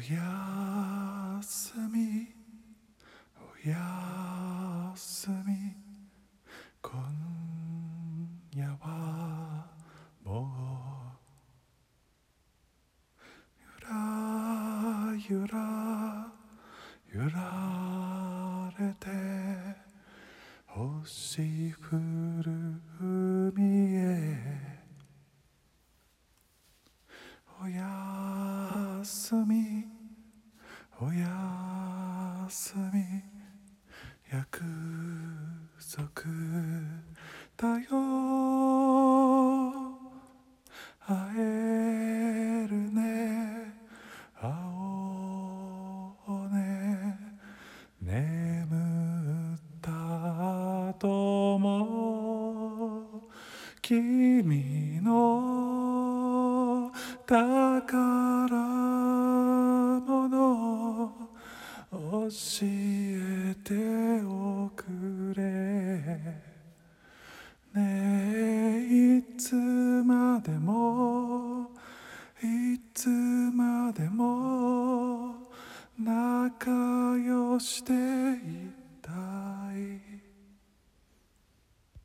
やすみおやすみ今夜はもうゆらゆら揺られて星降る海へおやすみおやすみ約束だよ会えるね会おうね眠った後も君の宝物教えておくれねえいつまでもいつまでも仲良して